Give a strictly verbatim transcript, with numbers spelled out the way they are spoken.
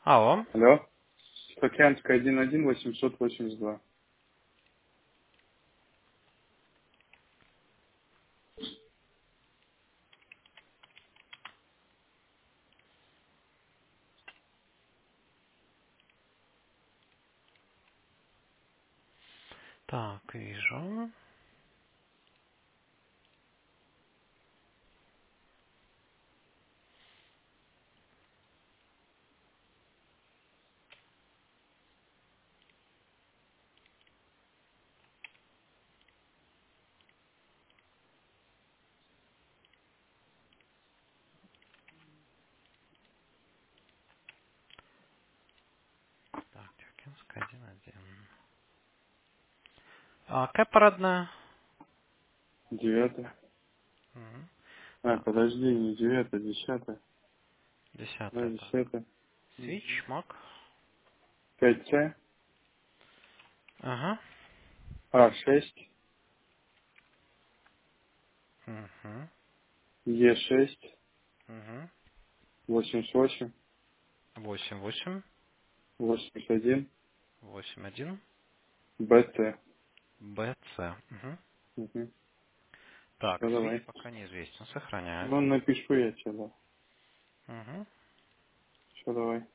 Алло. Алло. Сокянская один один восемьсот восемьдесят два. Так, вижу. Так, Тюркинская один один. А, какая парадная? Девятая. Мгм. А, Так, подожди, не девятая, десятая. Да, десятая, так. десятая. Свич, мак. пять С, Ага. А шесть, Угу. Е шесть, Угу. восемьдесят восемь, Восемь, восемь, восемьдесят один, восемь, один. Б Ц. Б, С. Угу. Угу. Так, Все, свич давай. пока неизвестен. Ну, Сохраняется. напишу я тебе, да. Угу. Все, давай.